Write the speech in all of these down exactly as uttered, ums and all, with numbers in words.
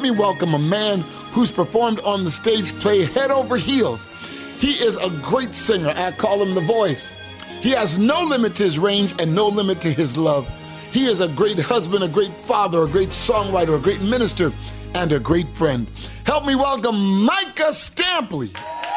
me welcome a man who's performed on the stage play Head Over Heels. He is a great singer. I call him the voice. He has no limit to his range and no limit to his love. He is a great husband, a great father, a great songwriter, a great minister, and a great friend. Help me welcome Micah Stampley.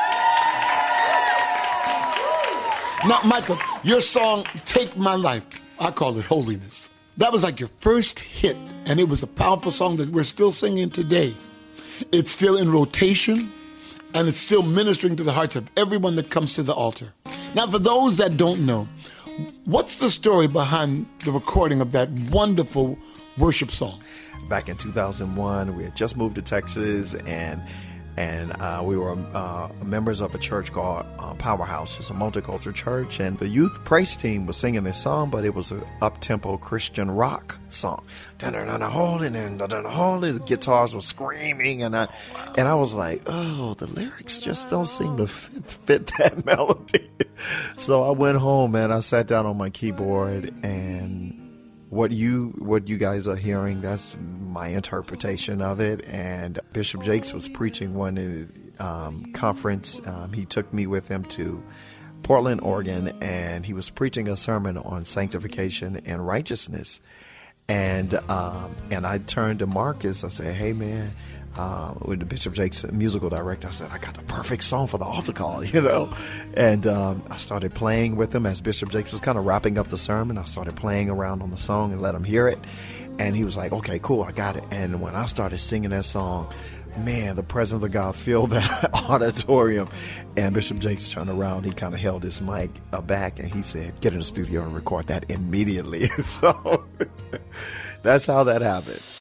Now, Micah, your song, Take My Life, I call it Holiness. That was like your first hit, and it was a powerful song that we're still singing today. It's still in rotation, and it's still ministering to the hearts of everyone that comes to the altar. Now, for those that don't know, what's the story behind the recording of that wonderful worship song? Back in two thousand one, we had just moved to Texas, and and uh, we were uh, members of a church called uh, Powerhouse. It's a multicultural church, and the youth praise team was singing this song, but it was an up-tempo Christian rock song. Holy, the guitars were screaming, and I, and I was like, oh, the lyrics just don't seem to fit, fit that melody. So I went home, and I sat down on my keyboard, and What you what you guys are hearing, that's my interpretation of it. And Bishop Jakes was preaching one um, conference. Um, he took me with him to Portland, Oregon, and he was preaching a sermon on sanctification and righteousness. And um, and I turned to Marcus. I said, hey, man, uh, with the Bishop Jakes musical director, I said, I got the perfect song for the altar call, you know. And um, I started playing with him as Bishop Jakes was kind of wrapping up the sermon. I started playing around on the song and let him hear it. And he was like, okay, cool, I got it. And when I started singing that song, man, the presence of God filled that auditorium. And Bishop Jakes turned around. He kind of held his mic uh, back, and he said, get in the studio and record that immediately. So that's how that happened.